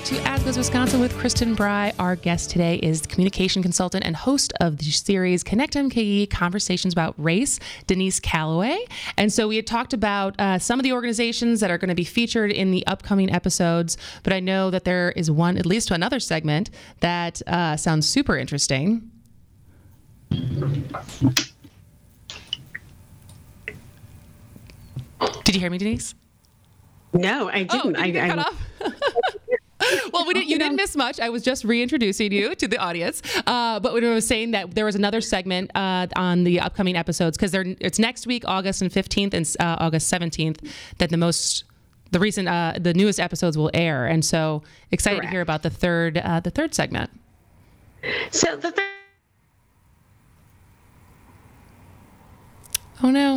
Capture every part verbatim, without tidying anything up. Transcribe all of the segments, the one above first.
to As Goes Wisconsin with Kristen Bry. Our guest today is the communication consultant and host of the series Connect M K E Conversations About Race, Denise Calloway. And so we had talked about uh, some of the organizations that are going to be featured in the upcoming episodes, but I know that there is one, at least another segment that uh, sounds super interesting. Did you hear me, Denise? No, I didn't. Oh, did you get I, cut I, off? Well, we didn't, you didn't miss much. I was just reintroducing you to the audience. Uh, but when I was saying that there was another segment uh, on the upcoming episodes, because it's next week, August and fifteenth and uh, August seventeenth, that the most, the recent, uh, the newest episodes will air. And so excited Correct. to hear about the third, uh, the third segment. So the third. Oh no.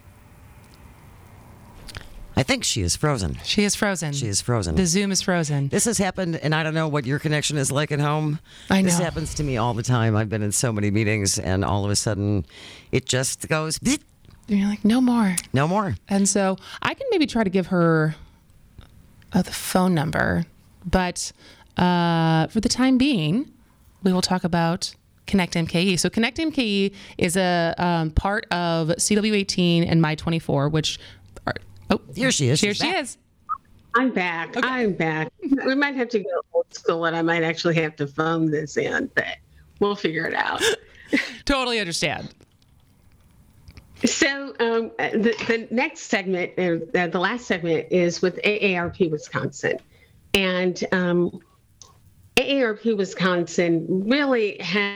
I think she is frozen. She is frozen. She is frozen. The Zoom is frozen. This has happened, and I don't know what your connection is like at home. I know. This happens to me all the time. I've been in so many meetings, and all of a sudden, it just goes, "Beep." And you're like, no more. No more. And so I can maybe try to give her uh, the phone number, but uh, for the time being, we will talk about Connect M K E. So Connect M K E is a um, part of C W eighteen and My twenty-four, which are, oh, Here she is. Here She's she back. is. I'm back. I'm back. We might have to go old school, and I might actually have to phone this in, but we'll figure it out. Totally understand. So um, the, the next segment, uh, the last segment, is with A A R P Wisconsin. And um, A A R P Wisconsin really has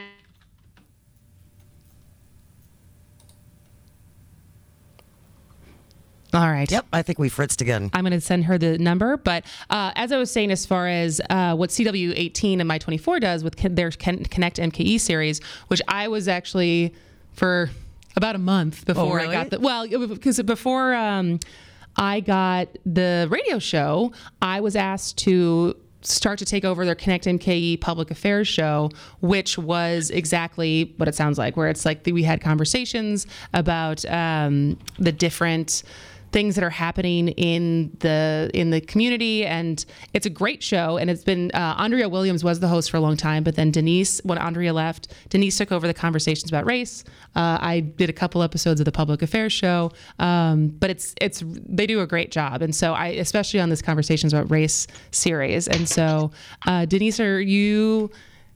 All right. Yep, I think we fritzed again. I'm going to send her the number. But uh, as I was saying, as far as uh, what C W eighteen and My twenty-four does with con- their Con- Connect M K E series, which I was actually for about a month before really? I got the, well, because before um, I got the radio show, I was asked to start to take over their Connect M K E public affairs show, which was exactly what it sounds like, where it's like we had conversations about um, the different things that are happening in the in the community, and it's a great show. And it's been uh, Andrea Williams was the host for a long time, but then Denise, when Andrea left, Denise took over the conversations about race. Uh, I did a couple episodes of the public affairs show, um, but it's it's they do a great job. And so I, especially on this conversations about race series. And so uh, Denise, are you?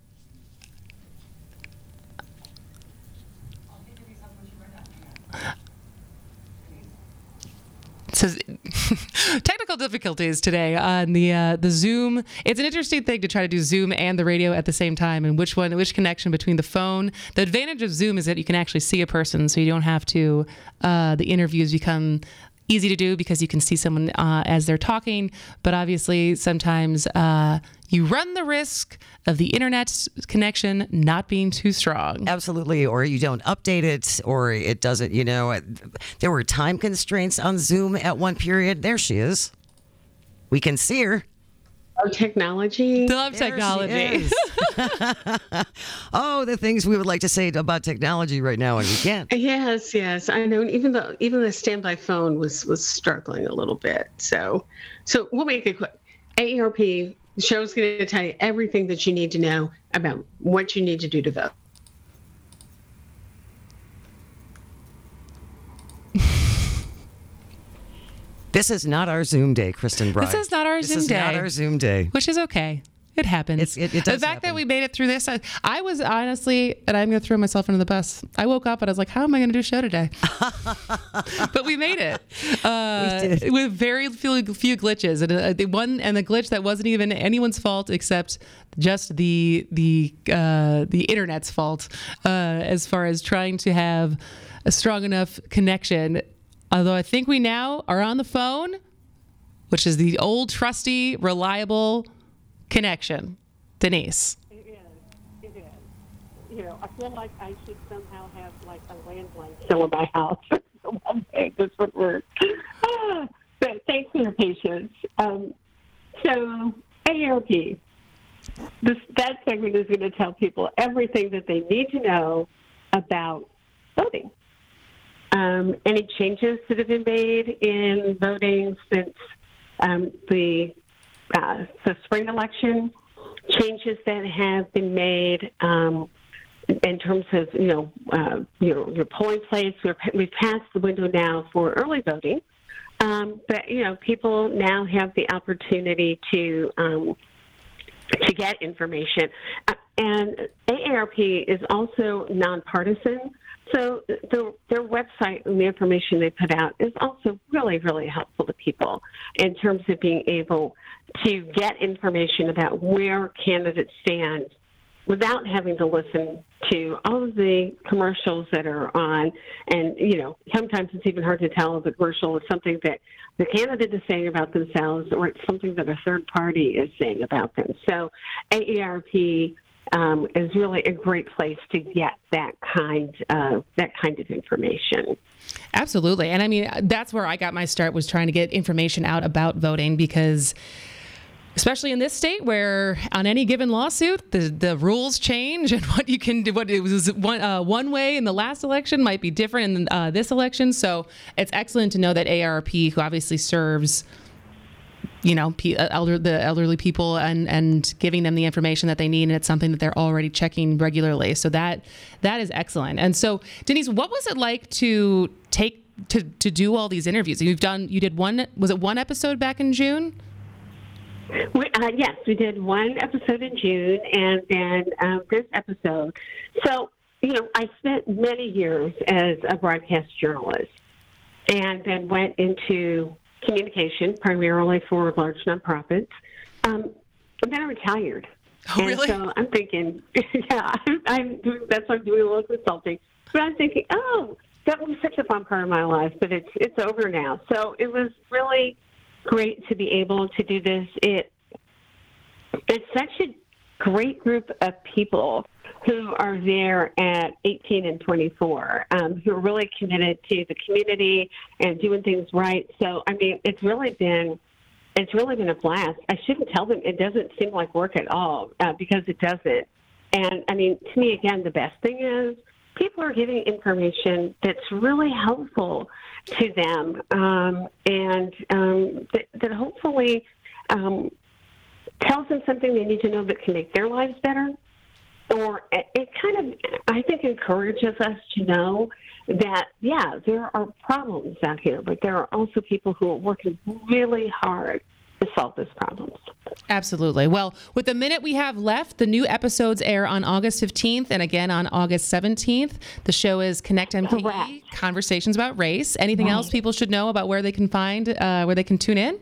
So technical difficulties today on the uh, the Zoom. It's an interesting thing to try to do Zoom and the radio at the same time, and which one, which connection between the phone. The advantage of Zoom is that you can actually see a person, so you don't have to. Uh, the interviews become easy to do because you can see someone uh, as they're talking. But obviously, sometimes uh, you run the risk of the internet connection not being too strong. Absolutely, or you don't update it, or it doesn't, you know. There were time constraints on Zoom at one period. There she is. We can see her. Oh, technology. Love There she technology. is. Oh, the things we would like to say about technology right now, and we can't. Yes, yes, I know. And even the even the standby phone was was struggling a little bit. So, so we'll make it quick. A A R P the show's going to tell you everything that you need to know about what you need to do to vote. This is not our Zoom day, Kristen Bry. This is not our this Zoom is day. not our Zoom day. Which is okay. It happens. It's- it- it does the fact happen. that we made it through this, I, I was honestly, and I'm going to throw myself under the bus. I woke up and I was like, how am I going to do a show today? But we made it. Uh, We did. With very few, few glitches. And uh, the one, and the glitch that wasn't even anyone's fault except just the, the, uh, the internet's fault, uh, as far as trying to have a strong enough connection. Although I think we now are on the phone, which is the old, trusty, reliable connection. Denise. It is. It is. You know, I feel like I should somehow have like a landline still in my house. One day this would work. Ah, but thanks for your patience. Um, so A A R P, this that segment is going to tell people everything that they need to know about voting. Um, any changes that have been made in voting since um, the uh, the spring election, changes that have been made um, in terms of, you know, uh, you know, your polling place. We're, we've passed the window now for early voting. Um, but, you know, people now have the opportunity to um, to get information. Uh, and A A R P is also nonpartisan. So the, their website and the information they put out is also really, really helpful to people in terms of being able to get information about where candidates stand without having to listen to all of the commercials that are on. And, you know, sometimes it's even hard to tell if the commercial is something that the candidate is saying about themselves or it's something that a third party is saying about them. So A A R P um, is really a great place to get that kind of, that kind of information. Absolutely. And I mean, that's where I got my start, was trying to get information out about voting, because especially in this state where on any given lawsuit, the, the rules change, and what you can do, what it was one, uh, one way in the last election might be different in uh, this election. So it's excellent to know that A A R P, who obviously serves, you know, elder, the elderly people, and, and giving them the information that they need. And it's something that they're already checking regularly. So that, that is excellent. And so, Denise, what was it like to take, to, to do all these interviews? You've done, you did one, was it one episode back in June? We, uh, yes, we did one episode in June, and then um, this episode. So, you know, I spent many years as a broadcast journalist, and then went into communication, primarily for large nonprofits. Um, and then I retired. Oh, and really? So I'm thinking, yeah, I'm, I'm doing, that's why I'm doing a little consulting. But I'm thinking, oh, that was such a fun part of my life, but it's it's over now. So it was really great to be able to do this. It it's such a great group of people who are there at eighteen and twenty-four, um, who are really committed to the community and doing things right. So, I mean, it's really been it's really been a blast. I shouldn't tell them it doesn't seem like work at all, uh, because it doesn't. And, I mean, to me, again, the best thing is people are giving information that's really helpful to them, um, and um, that, that hopefully um, tells them something they need to know that can make their lives better. Or it kind of, I think, encourages us to know that, yeah, there are problems out here, but there are also people who are working really hard to solve those problems. Absolutely. Well, with the minute we have left, the new episodes air on August fifteenth and again on August seventeenth. The show is Connect M K E, Correct. Conversations About Race. Anything Right. else people should know about where they can find, uh, where they can tune in?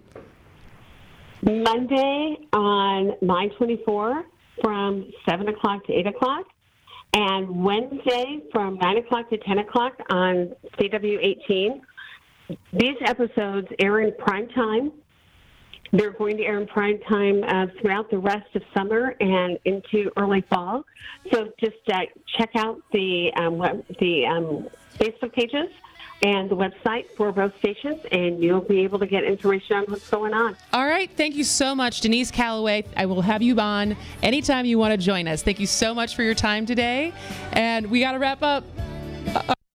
Monday on nine twenty-four from seven o'clock to eight o'clock, and Wednesday from nine o'clock to ten o'clock on C W eighteen. These episodes air in prime time. They're going to air in prime time uh, throughout the rest of summer and into early fall. So just uh, check out the um, web, the um, Facebook pages and the website for both stations, and you'll be able to get information on what's going on. All right. Thank you so much, Denise Callaway. I will have you on anytime you want to join us. Thank you so much for your time today. And we got to wrap up.